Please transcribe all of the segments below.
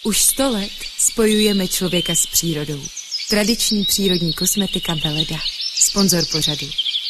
Už 100 let spojujeme člověka s přírodou. Tradiční přírodní kosmetika Veleda. Sponzor pořadu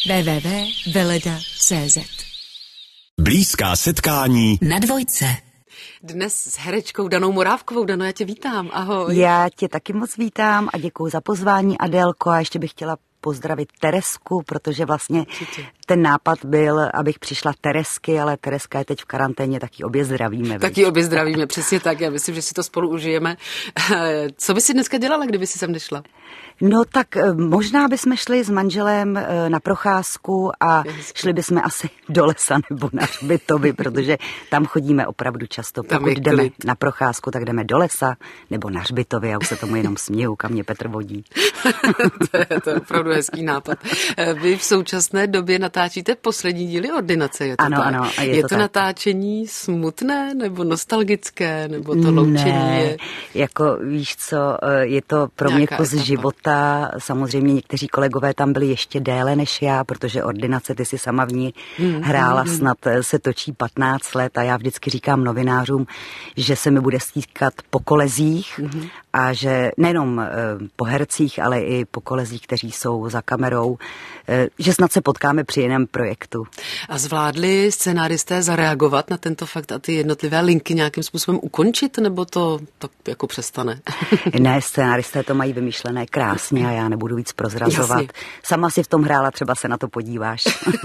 www.veleda.cz. Blízká setkání na Dvojce. Dnes s herečkou Danou Morávkovou. Dano, já tě vítám, ahoj. Já tě taky moc vítám a děkuju za pozvání, Adélko, a ještě bych chtěla pozdravit Teresku, protože vlastně ten nápad byl, abych přišla Teresky, ale Tereska je teď v karanténě, tak ji obě zdravíme. Tak ji obě zdravíme, přesně tak, já myslím, že si to spolu užijeme. Co by si dneska dělala, kdyby si sem nešla? No tak možná bychom šli s manželem na procházku a šli bychom asi do lesa nebo na hřbitovy, protože tam chodíme opravdu často. Pokud jdeme na procházku, tak jdeme do lesa nebo na hřbitovy, já už se tomu jenom směju, kam mě Petr vodí. to je opravdu hezký nápad. Vy v současné době natáčíte poslední díly Ordinace, je to ano, tak? Ano, je to natáčení smutné nebo nostalgické, nebo to loučení je... jako víš co, je to pro mě kus života. Samozřejmě někteří kolegové tam byli ještě déle než já, protože Ordinace, ty si sama v ní hrála, snad se točí 15 let a já vždycky říkám novinářům, že se mi bude stýkat po kolezích a že nejenom po hercích, ale i po kolezích, kteří jsou za kamerou, že snad se potkáme při jiném projektu. A zvládli scénáristé zareagovat na tento fakt a ty jednotlivé linky nějakým způsobem ukončit, nebo to tak jako přestane? Ne, scénáristé to mají vymyšlené krásně a já nebudu víc prozrazovat. Jasně. Sama si v tom hrála, třeba se na to podíváš.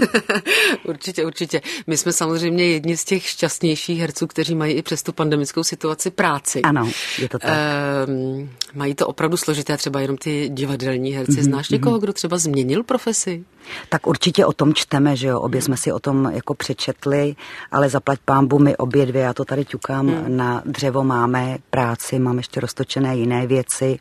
Určitě. My jsme samozřejmě jedni z těch šťastnějších herců, kteří mají i přes tu pandemickou situaci práci. Ano, je to tak. Mají to opravdu složité, třeba jenom ty divadelní herci. Znáš někoho, kdo třeba změnil profesi? Tak určitě o tom čteme, že jo, obě jsme si o tom jako přečetli, ale zaplať pánbu my obě dvě, já to tady ťukám na dřevo, máme práci, mám ještě roztočené jiné věci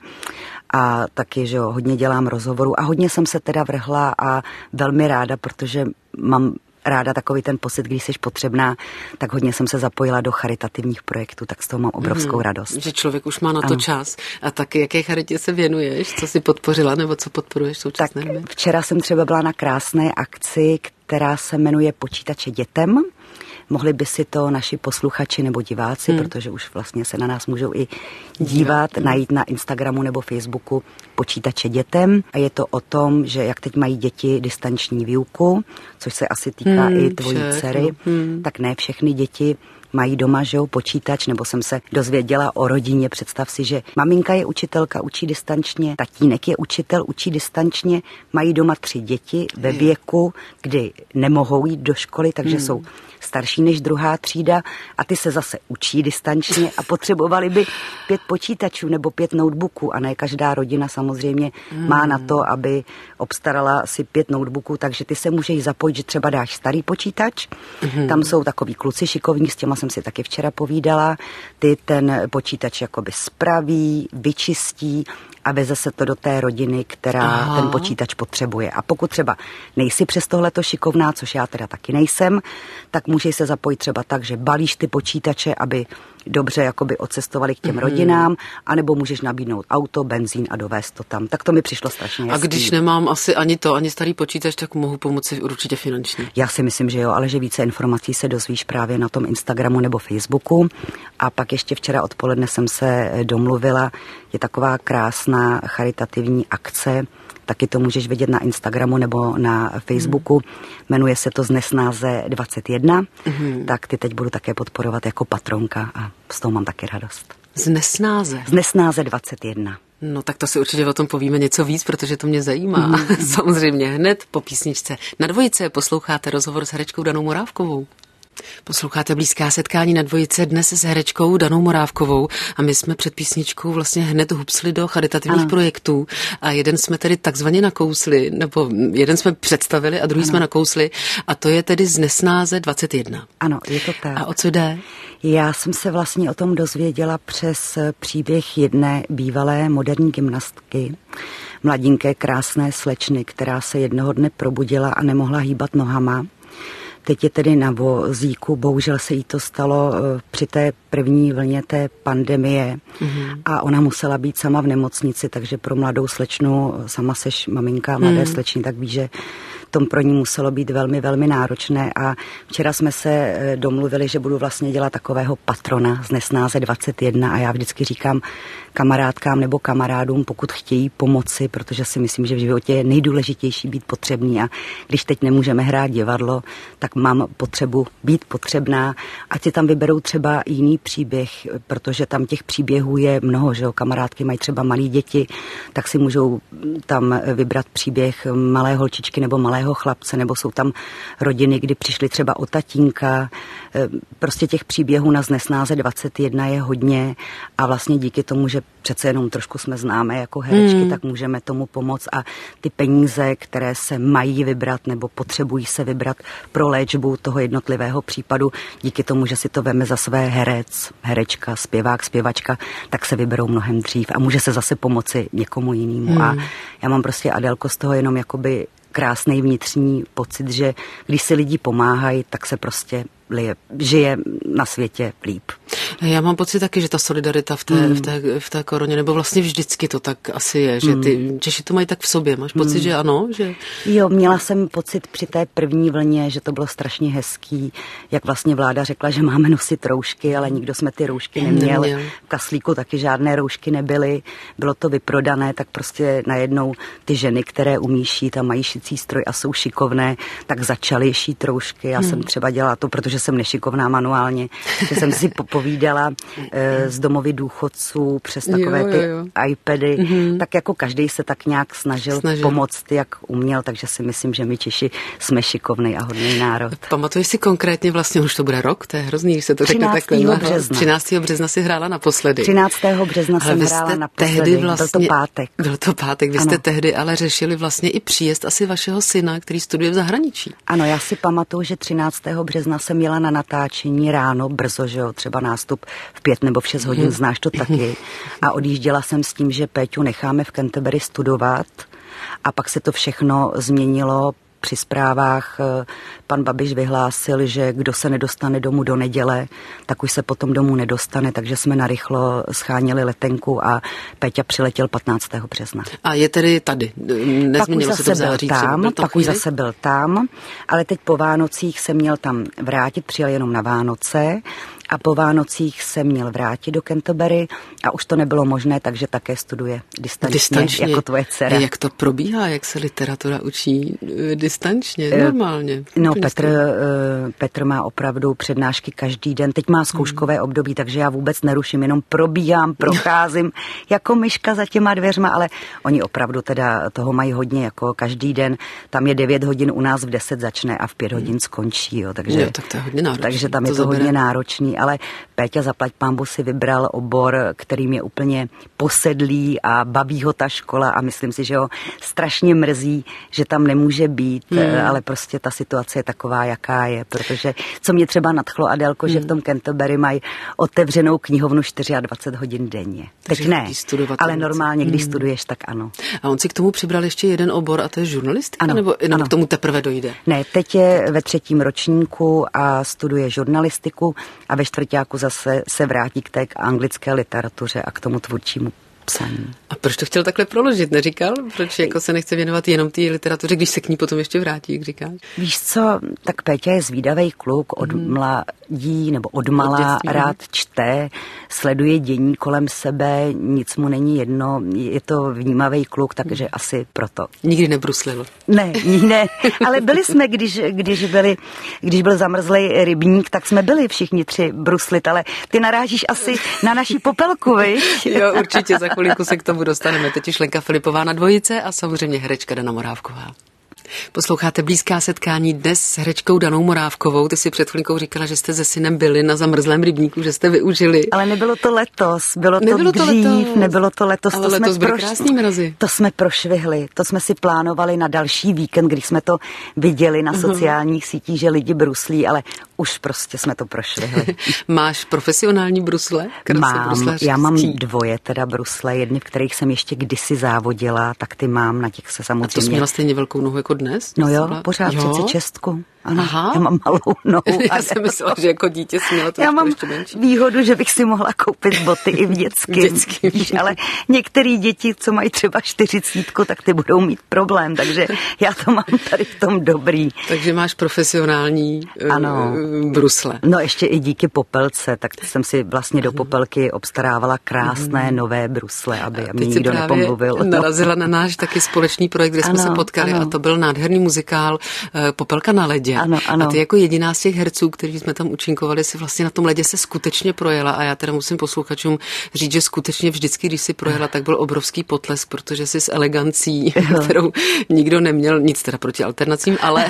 a taky, že jo, hodně dělám rozhovorů a hodně jsem se teda vrhla a velmi ráda, protože mám ráda takový ten pocit, když jsi potřebná, tak hodně jsem se zapojila do charitativních projektů, tak z toho mám obrovskou radost. Že člověk už má na to čas. A taky jaké charitě se věnuješ? Co jsi podpořila nebo co podporuješ v současné době? Včera jsem třeba byla na krásné akci, která se jmenuje Počítače dětem. Mohli by si to naši posluchači nebo diváci, protože už vlastně se na nás můžou i dívat, najít na Instagramu nebo Facebooku Počítače dětem. A je to o tom, že jak teď mají děti distanční výuku, což se asi týká i tvojí dcery, tak ne všechny děti mají doma, že jo, počítač, nebo jsem se dozvěděla o rodině. Představ si, že maminka je učitelka, učí distančně, tatínek je učitel, učí distančně, mají doma 3 děti ve věku, kdy nemohou jít do školy, takže jsou starší než druhá třída a ty se zase učí distančně a potřebovali by 5 počítačů nebo 5 notebooků a ne každá rodina samozřejmě má na to, aby obstarala si 5 notebooků, takže ty se můžeš zapojit, že třeba dáš starý počítač, tam jsou takový kluci šikovní, s těma jsem si taky včera povídala, ty ten počítač jakoby spraví, vyčistí a veze se to do té rodiny, která ten počítač potřebuje. A pokud třeba nejsi přes tohleto šikovná, což já teda taky nejsem, tak můžeš se zapojit třeba tak, že balíš ty počítače, aby dobře jakoby odcestovali k těm rodinám, anebo můžeš nabídnout auto, benzín a dovést to tam. Tak to mi přišlo strašně hezký. A když nemám asi ani starý počítač, tak mohu pomoci určitě finančně. Já si myslím, že jo, ale že více informací se dozvíš právě na tom Instagramu nebo Facebooku. A pak ještě včera odpoledne jsem se domluvila, je taková krásná charitativní akce, taky to můžeš vidět na Instagramu nebo na Facebooku. Jmenuje se to Z nesnáze 21, tak ty teď budu také podporovat jako patronka a z toho mám taky radost. Z nesnáze? Z nesnáze 21. No tak to si určitě o tom povíme něco víc, protože to mě zajímá. Samozřejmě hned po písničce. Na Dvojice posloucháte rozhovor s herečkou Danou Morávkovou. Posloucháte Blízká setkání na Dvojice dnes s herečkou Danou Morávkovou a my jsme před písničkou vlastně hned hupsli do charitativních projektů a jeden jsme tedy takzvaně nakousli, nebo jeden jsme představili a druhý jsme nakousli a to je tedy Z nesnáze 21. Ano, je to tak. A o co jde? Já jsem se vlastně o tom dozvěděla přes příběh jedné bývalé moderní gymnastky, mladinké krásné slečny, která se jednoho dne probudila a nemohla hýbat nohama. Teď je tedy na vozíku, bohužel se jí to stalo při té první vlně té pandemie a ona musela být sama v nemocnici, takže pro mladou slečnu, sama seš maminka mladé slečny, tak ví, že tom pro ní muselo být velmi, velmi náročné a včera jsme se domluvili, že budu vlastně dělat takového patrona z Nesnáze 21 a já vždycky říkám kamarádkám nebo kamarádům, pokud chtějí pomoci, protože si myslím, že v životě je nejdůležitější být potřebný a když teď nemůžeme hrát divadlo, tak mám potřebu být potřebná, ať si tam vyberou třeba jiný příběh, protože tam těch příběhů je mnoho, že jo, kamarádky mají třeba malé děti, tak si můžou tam vybrat příběh malé holčičky nebo malého chlapce, nebo jsou tam rodiny, kdy přišli třeba o tatínka. Prostě těch příběhů na Nesnáze 21 je hodně a vlastně díky tomu, že přece jenom trošku jsme známé jako herečky, tak můžeme tomu pomoct a ty peníze, které se mají vybrat nebo potřebují se vybrat pro léčbu toho jednotlivého případu, díky tomu, že si to veme za své herec, herečka, zpěvák, zpěvačka, tak se vyberou mnohem dřív a může se zase pomoci někomu jinému. A já mám prostě, Adélko, z toho jenom jakoby krásný vnitřní pocit, že když si lidi pomáhají, tak se prostě žije na světě líp. Já mám pocit taky, že ta solidarita v té koroně, nebo vlastně vždycky to tak asi je, že ty Češi to mají tak v sobě. Máš pocit, že ano? Že... Jo, měla jsem pocit při té první vlně, že to bylo strašně hezký, jak vlastně vláda řekla, že máme nosit roušky, ale nikdo jsme ty roušky neměl. V Kaslíku taky žádné roušky nebyly, bylo to vyprodané, tak prostě najednou ty ženy, které umí šít a mají šicí stroj a jsou šikovné, tak začaly šít roušky. Já jsem třeba dělala to, protože jsem nešikovná manuálně, že jsem si povídala z domovy důchodců přes takové ty iPady, tak jako každý se tak nějak snažil pomoct, jak uměl, takže si myslím, že my Češi jsme šikovný a hodný národ. Pamatuješ si konkrétně, vlastně už to bude rok, to je hrozný, když se to řekne takhle. 13. března si hrála naposledy. 13. března jsem hrála naposledy, vlastně, byl to pátek. Byl to pátek, vy jste tehdy ale řešili vlastně i příjezd asi vašeho syna, který studuje v zahraničí. Ano, já si pamatuju, že 13. března jsem jela na natáčení ráno, brzo, že jo, třeba nástup v 5 nebo v 6 hodin, znáš to taky. A odjížděla jsem s tím, že Péťu necháme v Canterbury studovat a pak se to všechno změnilo. Při zprávách pan Babiš vyhlásil, že kdo se nedostane domů do neděle, tak už se potom domů nedostane, takže jsme narychlo scháněli letenku a Péťa přiletěl 15. března. A je tedy tady? Nezměnilo se to v září? Pak už zase byl tam, ale teď po Vánocích se měl tam vrátit, přijel jenom na Vánoce a po Vánocích se měl vrátit do Canterbury a už to nebylo možné, takže také studuje distančně. Jako tvoje dcera. Jak to probíhá, jak se literatura učí distančně, normálně? No, Petr má opravdu přednášky každý den. Teď má zkouškové období, takže já vůbec neruším, jenom probíhám, procházím jako myška za těma dveřma, ale oni opravdu teda toho mají hodně, jako každý den. Tam je 9 hodin, u nás v 10 začne a v 5 hodin skončí, jo, takže, tak to je hodně náročný. Takže tam je to hodně náročný, ale Péťa zaplať pánbu si vybral obor, kterým je úplně posedlý a baví ho ta škola a myslím si, že ho strašně mrzí, že tam nemůže být, ale prostě ta situace je taková, jaká je, protože co mě třeba nadchlo, Adélko, že v tom Canterbury mají otevřenou knihovnu 24 hodin denně. Teď ne, ale normálně, když studuješ, tak ano. A on si k tomu přibral ještě jeden obor a to je žurnalistika, ano, nebo jenom k tomu teprve dojde? Ne, teď je ve 3. ročníku a studuje žurnalistiku a ve 4. zase se vrátí k té anglické literatuře a k tomu tvůrčímu psaní. A proč to chtěl takhle proložit, neříkal? Proč jako se nechce věnovat jenom té literatuře, když se k ní potom ještě vrátí, jak říkáš? Víš co, tak Péťa je zvídavý kluk, od mladí nebo od malá rád čte, sleduje dění kolem sebe, nic mu není jedno, je to vnímavý kluk, takže asi proto. Nikdy nebruslil. Ne, ale byli jsme, když byl zamrzlej rybník, tak jsme byli všichni 3 bruslit, ale ty narážíš asi na naší popelku, viď? Jo, určitě, za chvilinku se k tomu dostaneme. Teď už Lenka Filipová na dvojice a samozřejmě herečka Dana Morávková. Posloucháte Blízká setkání dnes s herečkou Danou Morávkovou. Ty si před chvílinkou říkala, že jste se synem byli na zamrzlém rybníku, že jste využili. Ale nebylo to letos, bylo to dřív, nebylo to letos. Ale letos byly krásný mrazy. To jsme prošvihli, to jsme si plánovali na další víkend, když jsme to viděli na sociálních sítích, že lidi bruslí, ale už prostě jsme to prošvihli. Máš profesionální brusle? Já mám 2 teda brusle, jedny, v kterých jsem ještě kdysi závodila, tak ty mám, na těch se samozřejmě... A to jsi měla stejně velkou nohu jako dnes? No jo, pořád 36. Ano, Aha. já mám malou nohu. Já jsem myslela, že jako dítě směla to já mám ještě menší. výhodu, že bych si mohla koupit boty i v dětským. Ale některé děti, co mají třeba 40, tak ty budou mít problém, takže já to mám tady v tom dobrý. Takže máš profesionální brusle. No ještě i díky Popelce, tak jsem si vlastně do Popelky obstarávala krásné nové brusle, aby mě nikdo nepomluvil. Narazila na náš taky společný projekt, kde jsme se potkali a to byl nádherný muzikál Popelka na ledě. Ano. A ty jako jediná z těch herců, kteří jsme tam účinkovali, si vlastně na tom ledě se skutečně projela a já teda musím posluchačům říct, že skutečně vždycky, když si projela, tak byl obrovský potlesk, protože si s elegancí, kterou nikdo neměl, nic teda proti alternacím, ale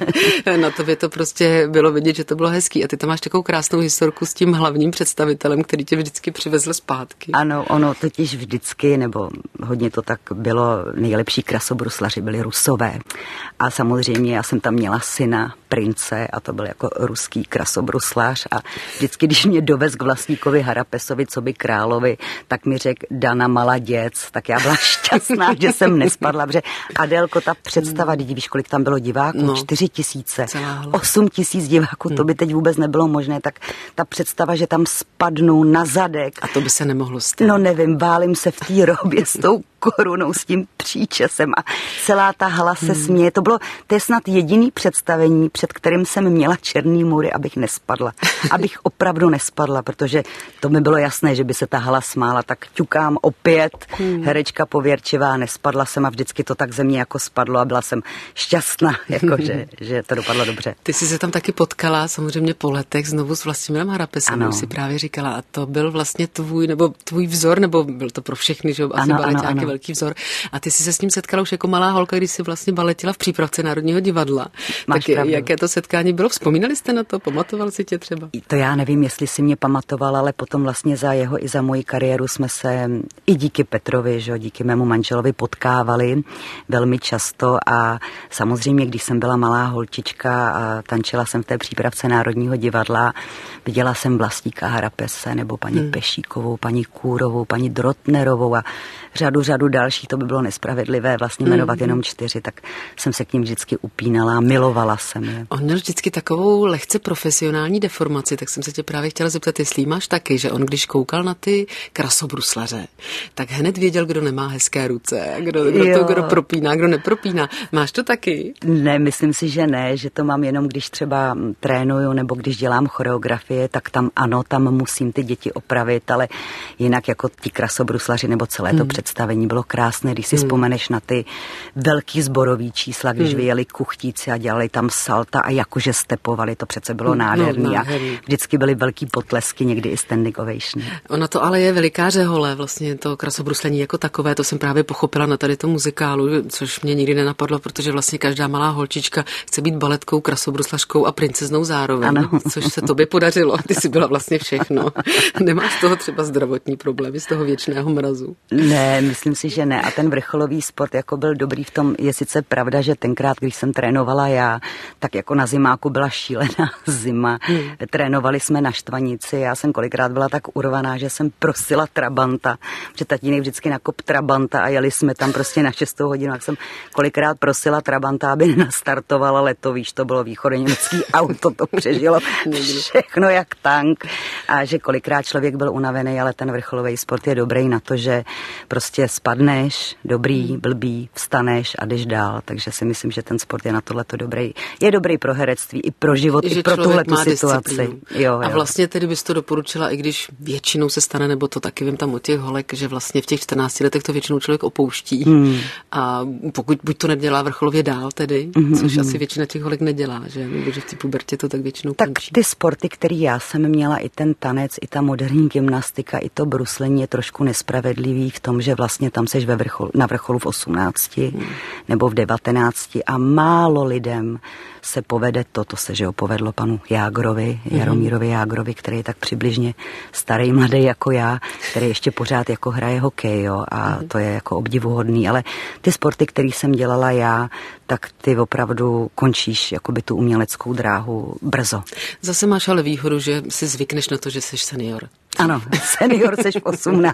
na tobě to prostě bylo vidět, že to bylo hezký. A ty tam máš takovou krásnou historku s tím hlavním představitelem, který tě vždycky přivezl zpátky. Ano, ono totiž vždycky, nebo hodně to tak bylo, nejlepší krasobruslaři byli Rusové. A samozřejmě já jsem tam měla syna, prince, a to byl jako ruský krasobruslař a vždycky, když mě dovez k vlastníkovi Harapesovi, co by královi, tak mi řekl Dana Maladěc, tak já byla šťastná, že jsem nespadla, protože Adélko, ta představa, víš, kolik tam bylo diváků, 4 000, 8 000 diváků, to by teď vůbec nebylo možné, tak ta představa, že tam spadnu na zadek. A to by se nemohlo stát. No nevím, válím se v té robě s tou korunou, s tím příčesem a celá ta hala se směje. To je snad jediný představení, před kterým jsem měla černý můry, abych nespadla. Abych opravdu nespadla, protože to mi bylo jasné, že by se ta hala smála, tak ťukám opět, herečka pověrčivá, nespadla jsem a vždycky to tak ze mě jako spadlo a byla jsem šťastná, že to dopadlo dobře. Ty jsi se tam taky potkala samozřejmě po letech znovu s Vlastimilem Harapesem, už si právě říkala, a to byl vlastně tvůj vzor, nebo byl to pro všechny, že asi baleťáky velký vzor. A ty jsi se s ním setkala už jako malá holka, když jsi vlastně baletila v přípravce Národního divadla. Máš tak pravdu. jaké to setkání bylo? Vzpomínali jste na to? Pamatoval si tě třeba? To já nevím, jestli si mě pamatoval, ale potom vlastně za jeho i za moji kariéru jsme se i díky Petrovi, že, díky mému manželovi potkávali velmi často a samozřejmě, když jsem byla malá holčička a tančila jsem v té přípravce Národního divadla, viděla jsem Vlastíka Harapese nebo paní Pešíkovou, paní Kůrovou, paní Drotnerovou a řadu dalších, to by bylo nespravedlivé vlastně jmenovat jenom 4, tak jsem se k ním vždycky upínala a milovala jsem je. On měl vždycky takovou lehce profesionální deformaci, tak jsem se tě právě chtěla zeptat, jestli máš taky, že on když koukal na ty krasobruslaře, tak hned věděl, kdo nemá hezké ruce, kdo propíná, kdo nepropíná. Máš to taky? Ne, myslím si, že ne, že to mám jenom, když třeba trénuju nebo když dělám choreografie, tak tam musím ty děti opravit, ale jinak jako ti krasobruslaři nebo celé to představení bylo krásné, když si vzpomeneš na ty velký sborový čísla, když vyjeli kuchtíci a dělali tam salta a jakože stepovali, to přece bylo nádherný a vždycky byly velký potlesky, někdy i standing ovation. Ono to ale je veliká řehole, vlastně to krasobruslení jako takové, to jsem právě pochopila na tady tom muzikálu, což mě nikdy nenapadlo, protože vlastně každá malá holčička chce být baletkou, krasobruslařkou a princeznou zároveň, což se tobě podařilo, ty jsi byla vlastně všechno. Nemáš z toho třeba zdravotní problémy, z toho věčného mrazu? Ne, myslím si, že ne. A ten vrcholový sport jako byl dobrý v tom, je sice pravda, že tenkrát, když jsem trénovala já, tak jako na zimáku byla šílená zima. Trénovali jsme na Štvanici, já jsem kolikrát byla tak urvaná, že jsem prosila trabanta, protože tatínek vždycky nakop trabanta a jeli jsme tam prostě na 6 hodinu, tak jsem kolikrát prosila trabanta, aby nenastartovala leto, víš, to bylo východoněmecký auto, to přežilo všechno jak tank a že kolikrát člověk byl unavený, ale ten vrcholový sport je dobrý na to, že prostě spadneš, dobrý, blbý, vstaneš a jdeš dál, takže si myslím, že ten sport je na tohleto dobrý. Je dobrý pro herectví, i pro život, i pro tuhletu situaci. Jo. A vlastně tedy bys to doporučila, i když většinou se stane, nebo to taky vím tam od těch holek, že vlastně v těch 14 letech to většinou člověk opouští. A pokud buď to nedělá vrcholově dál tedy, což asi většina těch holek nedělá, že? Nebo že v té pubertě to tak většinou tak končí. Ty sporty, které já jsem měla, i ten tanec, i ta moderní gymnastika, i to bruslení je trošku nespravedlivý v tom, že vlastně tam seš na vrcholu v 18 nebo v 19 a málo lidem se povede to se, že ho povedlo panu Jágrovi, Jaromírovi Jágrovi, který je tak přibližně starý, mladý jako já, který ještě pořád jako hraje hokej, jo, a to je jako obdivuhodný, ale ty sporty, které jsem dělala já, tak ty opravdu končíš jakoby tu uměleckou dráhu brzo. Zase máš ale výhodu, že si zvykneš na to, že jsi senior. Ano, senior seš v 18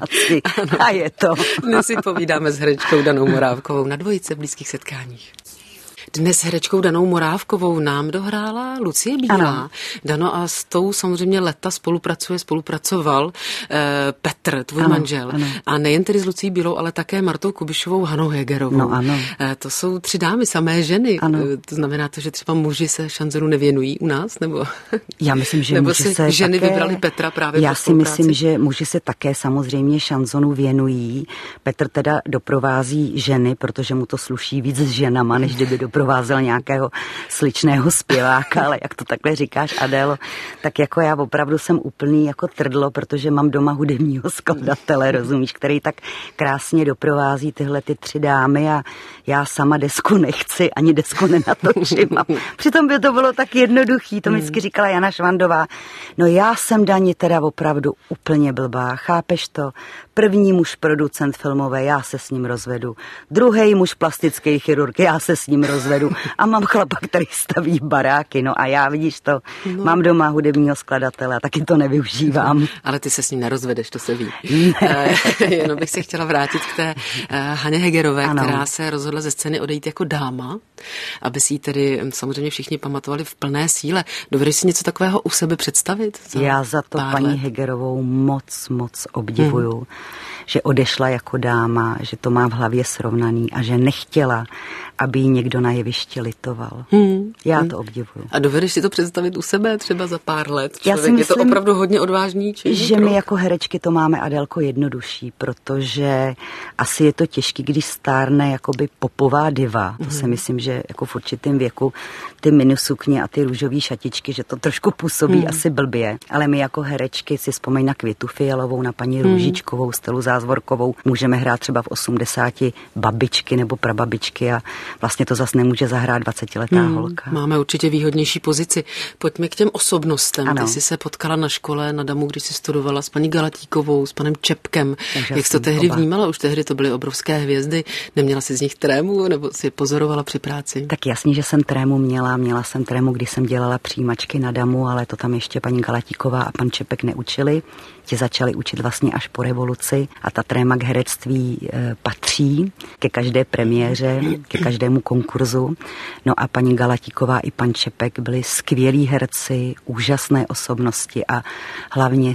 a je to. Dnes si povídáme s herečkou Danou Morávkovou na Dvojice v blízkých setkáních. Dnes herečkou Danou Morávkovou nám dohrála Lucie Bílá. Ano. Dano, a s tou samozřejmě leta spolupracoval Petr, tvůj manžel. Ano. A nejen tedy s Lucí Bílou, ale také Martou Kubišovou, Hanou Hegerovou. No ano. To jsou 3 dámy, samé ženy. Ano. To znamená to, že třeba muži se šanzonu nevěnují u nás? Nebo, já myslím, že nebo muži si se ženy také vybrali Petra právě já po si spolupráci? myslím, že muži se také samozřejmě šanzonu věnují. Petr teda doprovází ženy, protože mu to sluší víc s ženama, než kdyby doprovázel nějakého sličného zpěváka, ale jak to takhle říkáš, Adélo, tak jako já opravdu jsem úplný jako trdlo, protože mám doma hudebního skladatele, rozumíš, který tak krásně doprovází tyhle ty 3 dámy a já sama desku nechci, ani desku nenatočím. Přitom by to bylo tak jednoduchý, to mi vždycky říkala Jana Švandová. No já jsem, Dani, teda opravdu úplně blbá, chápeš to? První muž producent filmové, já se s ním rozvedu. Druhý muž plastický chirurg, já se s ním rozvedu. A mám chlapa, který staví baráky, no a já, vidíš to, mám doma hudebního skladatele a taky to nevyužívám. Ale ty se s ním nerozvedeš, to se ví. Jenom bych se chtěla vrátit k té Haně Hegerové, ano, která se rozhodla ze scény odejít jako dáma, aby si ji tedy samozřejmě všichni pamatovali v plné síle. Dovedeš si něco takového u sebe představit? Já za to paní Hegerovou moc obdivuju, že odešla jako dáma, že to má v hlavě srovnaný a že nechtěla, aby ji někdo na jevišti litoval. Já to obdivuju. A dovedeš si to představit u sebe třeba za pár let? Já si myslím, je to opravdu hodně odvážný čin? Že my jako herečky to máme, Adélko, jednodušší, protože asi je to těžký, když stárne jakoby popová diva. To si myslím, že jako v určitém věku ty minisukně a ty růžové šatičky, že to trošku působí asi blbě. Ale my jako herečky si vzpomeň na Květu Fialovou, na paní Růžičkovou, Stelu Zázvorkovou. Můžeme hrát třeba v 80 babičky nebo prababičky a vlastně to zase nemůže zahrát 20letá holka. Máme určitě výhodnější pozici. Pojďme k těm osobnostem. Ano. Ty jsi se potkala na škole na Damu, když jsi studovala s paní Galatíkovou, s panem Čepkem. Jak jsi to tehdy vnímala? Už tehdy to byly obrovské hvězdy. Neměla jsi z nich trému nebo si pozorovala při práci? Tak jasně, že jsem trému měla. Měla jsem trému, když jsem dělala přijímačky na Damu, ale to tam ještě paní Galatíková a pan Čepek neučili. Ti začali učit vlastně až po revoluci a ta tréma k herectví patří ke každé premiéře, ke každému konkurzu. No a paní Galatíková i pan Čepek byli skvělí herci, úžasné osobnosti a hlavně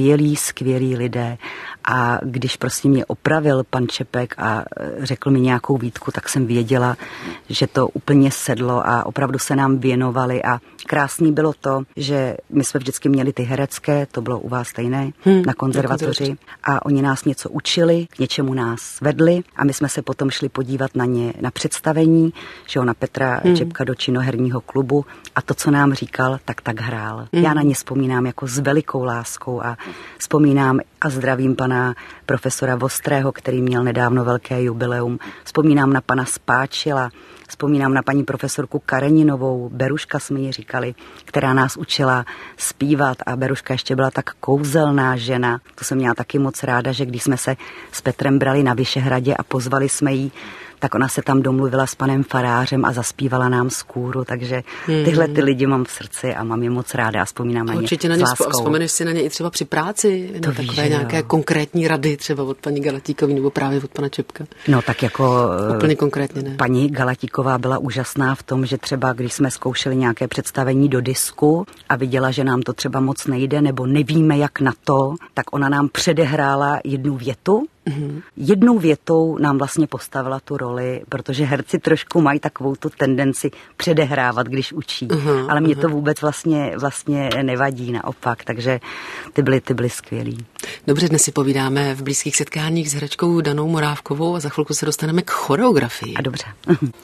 skvělí lidé. A když prostě mě opravil pan Čepek a řekl mi nějakou výtku, tak jsem věděla, že to úplně sedlo a opravdu se nám věnovali a krásný bylo to, že my jsme vždycky měli ty herecké, to bylo u vás stejné, na konzervatoři a oni nás něco učili, k něčemu nás vedli a my jsme se potom šli podívat na ně na představení, že na Petra Čepka do činoherního klubu a to, co nám říkal, tak hrál. Já na ně vzpomínám jako s velikou láskou a vzpomínám a zdravím pana profesora Vostrého, který měl nedávno velké jubileum. Vzpomínám na pana Spáčila, vzpomínám na paní profesorku Kareninovou, Beruška jsme ji říkali, která nás učila zpívat a Beruška ještě byla tak kouzelná žena. To jsem měla taky moc ráda, že když jsme se s Petrem brali na Vyšehradě a pozvali jsme jí, tak ona se tam domluvila s panem farářem a zaspívala nám z kůru, takže tyhle ty lidi mám v srdci a mám je moc ráda a vzpomínám na ně. Určitě na ně vzpomeneš si na ně i třeba při práci, na takové nějaké konkrétní rady, třeba od paní Galatíkové nebo právě od pana Čepka. No tak jako úplně konkrétně ne. Paní Galatíková byla úžasná v tom, že třeba když jsme zkoušeli nějaké představení do disku a viděla, že nám to třeba moc nejde nebo nevíme jak na to, tak ona nám předehrála jednu větu. Jednou větou nám vlastně postavila tu roli, protože herci trošku mají takovou tu tendenci předehrávat, když učí. Ale mě to vůbec vlastně nevadí, naopak, takže ty byly skvělý. Dobře, dnes si povídáme v blízkých setkáních s herečkou Danou Morávkovou a za chvilku se dostaneme k choreografii. A dobře.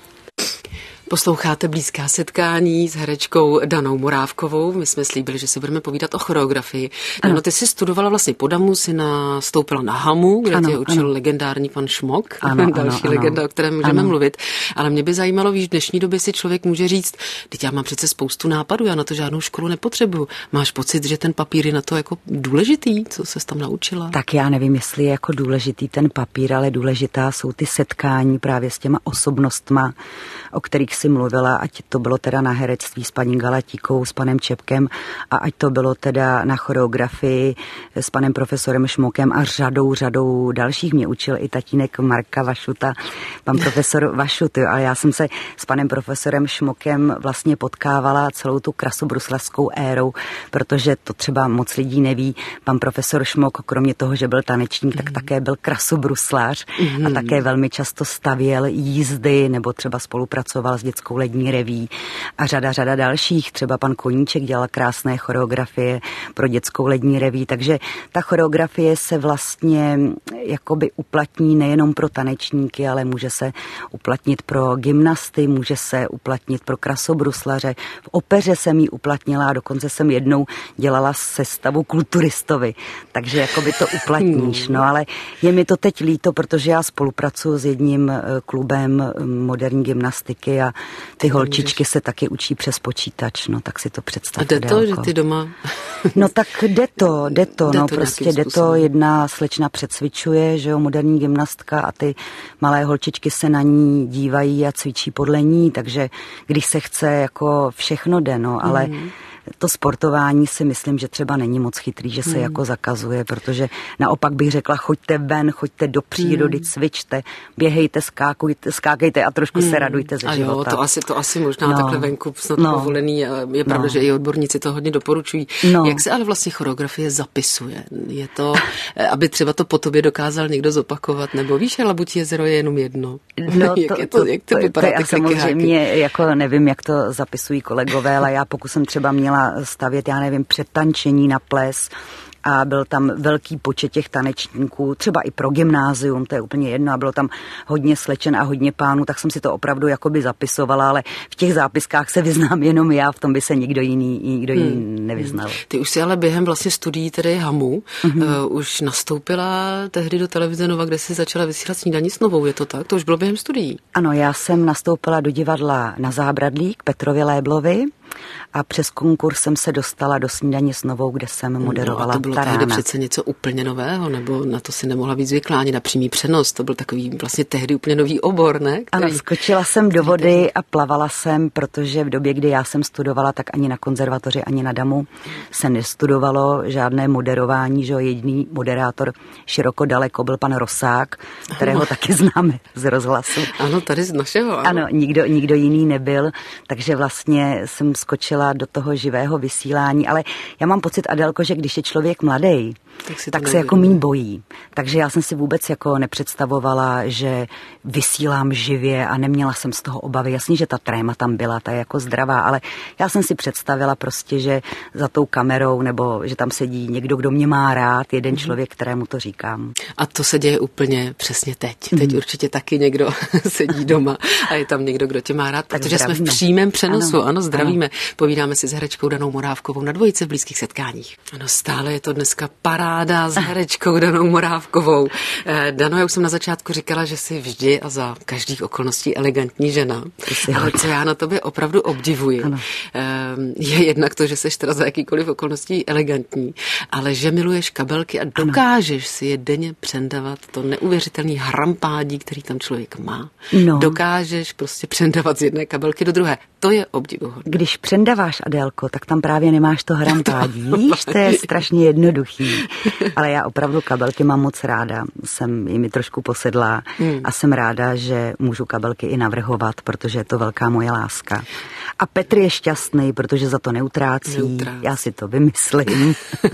Posloucháte Blízká setkání s herečkou Danou Morávkovou. My jsme slíbili, že si budeme povídat o choreografii. Dano, ty jsi studovala vlastně po Damu, si nastoupila na Hamu, kde tě učil legendární pan Šmok. Další legenda, o kterém můžeme mluvit. Ale mě by zajímalo, víš, v dnešní době si člověk může říct, teď já mám přece spoustu nápadů, já na to žádnou školu nepotřebuju. Máš pocit, že ten papír je na to jako důležitý, co ses tam naučila? Tak já nevím, jestli je jako důležitý ten papír, ale důležitá jsou ty setkání právě s těma osobnostma, o kterých si mluvila, ať to bylo teda na herectví s paní Galatíkou, s panem Čepkem a ať to bylo teda na choreografii s panem profesorem Šmokem a řadou dalších. Mě učil i tatínek Marka Vašuta, pan profesor Vašut, ale já jsem se s panem profesorem Šmokem vlastně potkávala celou tu krasobruslařskou érou, protože to třeba moc lidí neví. Pan profesor Šmok, kromě toho, že byl tanečník, tak také byl krasobruslář a také velmi často stavěl jízdy nebo třeba spolupracoval s dětskou lední reví a řada dalších. Třeba pan Koníček dělal krásné choreografie pro dětskou lední reví, takže ta choreografie se vlastně jakoby uplatní nejenom pro tanečníky, ale může se uplatnit pro gymnasty, může se uplatnit pro krasobruslaře. V opeře jsem ji uplatnila a dokonce jsem jednou dělala sestavu kulturistovi, takže jakoby to uplatníš. No ale je mi to teď líto, protože já spolupracuji s jedním klubem moderní gymnastiky a ty holčičky se taky učí přes počítač, no tak si to představte. A jde to, že ty doma? No tak jde to, no prostě jde to, jedna slečna přecvičuje, že jo, moderní gymnastka a ty malé holčičky se na ní dívají a cvičí podle ní, takže když se chce, jako všechno jde, no, ale to sportování si myslím, že třeba není moc chytrý, že se jako zakazuje, protože naopak bych řekla, choďte ven, choďte do přírody, cvičte, běhejte, skákejte a trošku se radujte ze života. Jo, to asi možná takhle venku snad povolený. Je pravda, že i odborníci to hodně doporučují. Jak se ale vlastně choreografie zapisuje? Je to, aby třeba to po tobě dokázal někdo zopakovat, nebo víš, Labutí jezero je jenom jedno? No, jak to vypadá? Já samozřejmě jako nevím, jak to zapisují kolegové, ale já pokud jsem třeba měla stavět, já nevím, předtančení na ples a byl tam velký počet těch tanečníků, třeba i pro gymnázium, to je úplně jedno, a bylo tam hodně slečen a hodně pánů, tak jsem si to opravdu jakoby zapisovala, ale v těch zápiskách se vyznám jenom já, v tom by se nikdo jiný nevyznal. Ty už si ale během vlastně studií tedy Hamu už nastoupila tehdy do televize Nova, kde jsi začala vysílat Snídani s Novou, je to tak? To už bylo během studií? Ano, já jsem nastoupila do divadla Na Zábradlí k Petrovi Léblovi a přes konkurs jsem se dostala do Snídaně s Novou, kde jsem moderovala a to bylo tehdy přece něco úplně nového, nebo na to si nemohla být zvyklá ani na přímý přenos, to byl takový vlastně tehdy úplně nový obor, ne? Ano, skočila jsem do vody a plavala jsem, protože v době, kdy já jsem studovala, tak ani na konzervatoři, ani na Damu se nestudovalo žádné moderování, že jediný moderátor široko daleko byl pan Rosák, kterého taky známe z rozhlasu. Ano, tady z našeho. Ano, nikdo jiný nebyl, takže vlastně jsem skočila do toho živého vysílání, ale já mám pocit, Adelko, že když je člověk mladý, tak se jako míň bojí. Takže já jsem si vůbec jako nepředstavovala, že vysílám živě a neměla jsem z toho obavy. Jasně, že ta tréma tam byla, ta je jako zdravá, ale já jsem si představila prostě, že za tou kamerou nebo že tam sedí někdo, kdo mě má rád, jeden člověk, kterému to říkám. A to se děje úplně přesně teď. Teď určitě taky někdo sedí doma a je tam někdo, kdo tě má rád, protože zdravíme. Jsme v přímém přenosu. Ano, zdravíme. Ano. Povídáme si s herečkou Danou Morávkovou na Dvojice v blízkých setkáních. Ano, stále je to dneska paráda s herečkou Danou Morávkovou. Dano, já už jsem na začátku říkala, že jsi vždy a za každých okolností elegantní žena. Ale co já na tobě opravdu obdivuji, je jednak to, že seš teda za jakýkoliv okolností elegantní, ale že miluješ kabelky a dokážeš si je denně přendavat to neuvěřitelný hrampádí, který tam člověk má. No. Dokážeš prostě přendavat z jedné kabelky do druhé. To je obdivuhodné. Když přendaváš, Adélko, tak tam právě nemáš to hrampádí. Víš, to je strašně jednoduchý. Ale já opravdu kabelky mám moc ráda. Jsem jimi trošku posedlá a jsem ráda, že můžu kabelky i navrhovat, protože je to velká moje láska. A Petr je šťastný, protože za to neutrácí. Já si to vymyslím.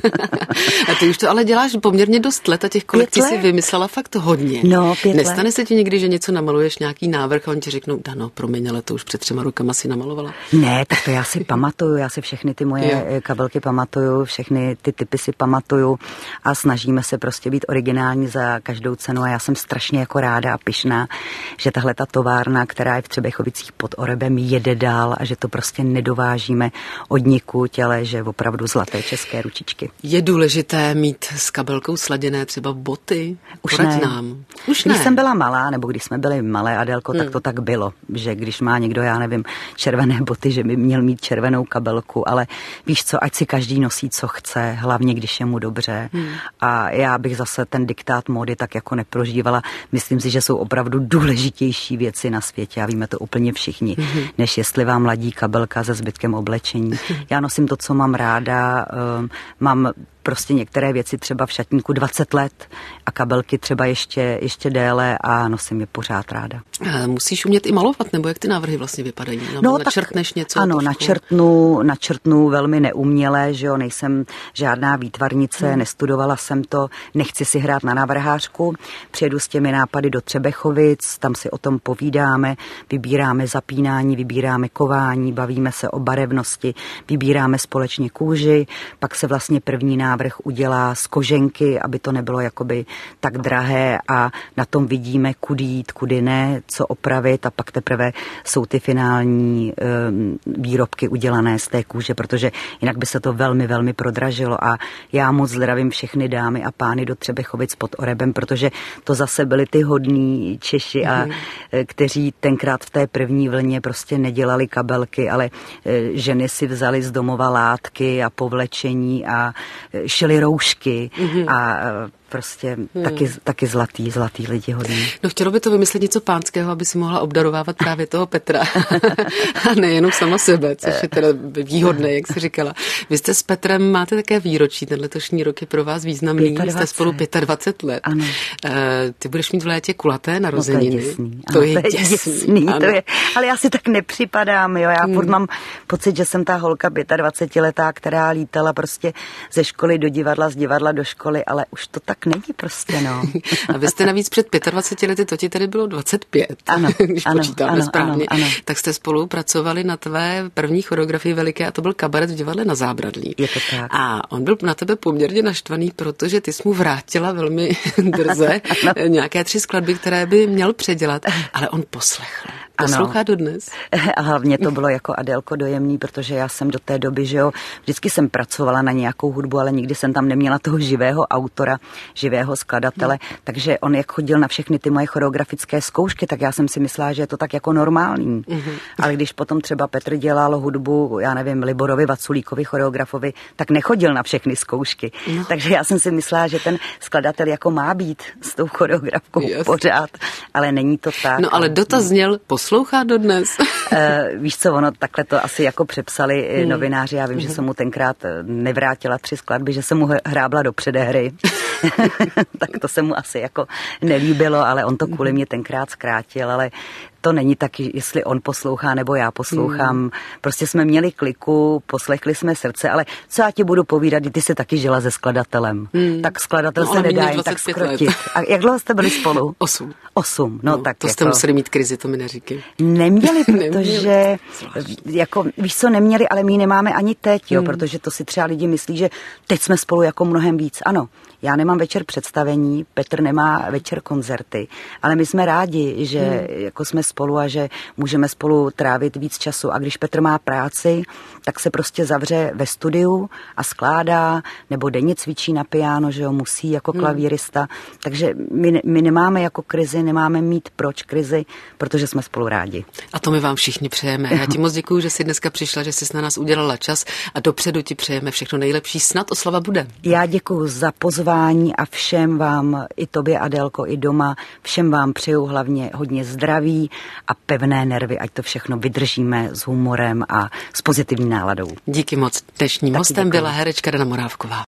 A ty už to ale děláš poměrně dost let a těch kolekcí si vymyslela fakt hodně. No, 5 let. Nestane se ti někdy, že něco namaluješ, nějaký návrh a oni ti řeknou, Dano, promiň, ale to už před 3 rokama si namalovala? Ne, tak to já si pamatuju, já si všechny ty moje kabelky pamatuju, všechny ty typy si pamatuju a snažíme se prostě být originální za každou cenu a já jsem strašně jako ráda a pyšná, že tahle ta továrna, která je v Třebechovicích pod Orebem, jede dál a že to prostě nedovážíme od nikud, ale že opravdu zlaté české ručičky. Je důležité mít s kabelkou sladěné třeba boty? Už ne. Nám. Když jsem byla malá, nebo když jsme byli malé, Adélko, tak to tak bylo, že když má někdo, já nevím, červené boty, že by měl mít červenou kabelku, ale víš co, ať si každý nosí, co chce, hlavně když je mu dobře. A já bych zase ten diktát módy tak jako neprožívala. Myslím si, že jsou opravdu důležitější věci na světě a víme to úplně všichni, než jestli vám ladí kabelka se zbytkem oblečení. Já nosím to, co mám ráda, mám prostě některé věci třeba v šatníku 20 let a kabelky třeba ještě déle a nosím je pořád ráda. Musíš umět i malovat, nebo jak ty návrhy vlastně vypadají? Načrtneš něco? Ano, načrtnu velmi neuměle, že jo, nejsem žádná výtvarnice, nestudovala jsem to, nechci si hrát na návrhářku, přijedu s těmi nápady do Třebechovic, tam si o tom povídáme, vybíráme zapínání, vybíráme kování, bavíme se o barevnosti, vybíráme společně kůži, pak se vlastně první návrh udělá z koženky, aby to nebylo jakoby tak drahé a na tom vidíme, kudy jít, kudy ne, co opravit a pak teprve jsou ty finální výrobky udělané z té kůže, protože jinak by se to velmi, velmi prodražilo a já moc zdravím všechny dámy a pány do Třebechovic pod Orebem, protože to zase byli ty hodní Češi a kteří tenkrát v té první vlně prostě nedělali kabelky, ale ženy si vzali z domova látky a povlečení a šili roušky a prostě taky zlatý lidi hodní. No chtělo by to vymyslet něco pánského, aby si mohla obdarovávat právě toho Petra. A nejenom sama sebe, což je teda výhodné, jak jsi říkala. Vy jste s Petrem, máte také výročí, ten letošní rok je pro vás významný. 25. Jste spolu 25 let. Ano. Ty budeš mít v létě kulaté narozeniny. No to je děsný. To je, ale já si tak nepřipadám, jo. Já furt mám pocit, že jsem ta holka 25letá, která lítala prostě ze školy do divadla, z divadla do školy, ale už to tak není prostě, no. A vy jste navíc před 25 lety, to ti tady bylo 25, ano, když počítáme správně. Ano. Tak jste spolu pracovali na tvé první choreografii veliké a to byl kabaret v divadle Na Zábradlí. Je to tak. A on byl na tebe poměrně naštvaný, protože ty jsi mu vrátila velmi drze nějaké 3 skladby, které by měl předělat, ale on poslechl. Poslouchá dodnes. A hlavně to bylo jako Adélko dojemný, protože já jsem do té doby, že jo, vždycky jsem pracovala na nějakou hudbu, ale nikdy jsem tam neměla toho živého autora, živého skladatele, takže on jak chodil na všechny ty moje choreografické zkoušky, tak já jsem si myslela, že je to tak jako normální. Ale když potom třeba Petr dělal hudbu, já nevím, Liborovi Vaculíkovi, choreografovi, tak nechodil na všechny zkoušky. Takže já jsem si myslela, že ten skladatel jako má být s tou choreografkou pořád, ale není to tak. No ale dotaz zněl, poslouchá dodnes? Víš co, ono takhle to asi jako přepsali novináři. Já vím, že jsem mu tenkrát nevrátila 3 skladby, že jsem mu hrábla do předehry. Tak to se mu asi jako nelíbilo, ale on to kvůli mě tenkrát zkrátil, ale to není taky, jestli on poslouchá nebo já poslouchám. Prostě jsme měli kliku, poslechli jsme srdce, ale co já ti budu povídat, ty jsi taky žila se skladatelem. Tak skladatel se nedá jen tak zkrotit. A jak dlouho jste byli spolu? 8. No tak to jste museli mít krizi, to mi neříkej. Neměli, protože jako, víš co, neměli, ale my ji nemáme ani teď, jo, protože to si třeba lidi myslí, že teď jsme spolu jako mnohem víc. Ano, já nemám večer představení, Petr nemá večer koncerty, ale my jsme rádi, že jako jsme spolu a že můžeme spolu trávit víc času. A když Petr má práci, tak se prostě zavře ve studiu a skládá, nebo denně cvičí na piano, že jo, musí jako klavírista. Takže my nemáme jako krizi, nemáme mít proč krizi, protože jsme spolu rádi. A to my vám všichni přejeme. Já ti moc děkuju, že jsi dneska přišla, že jsi na nás udělala čas a dopředu ti přejeme všechno nejlepší. Snad oslava bude. Já děkuju za pozvání a všem vám, i tobě Adélko, i doma, všem vám přeju hlavně hodně zdraví a pevné nervy, ať to všechno vydržíme s humorem a s pozitivní náladou. Díky moc. Dnešním hostem byla herečka Dana Morávková.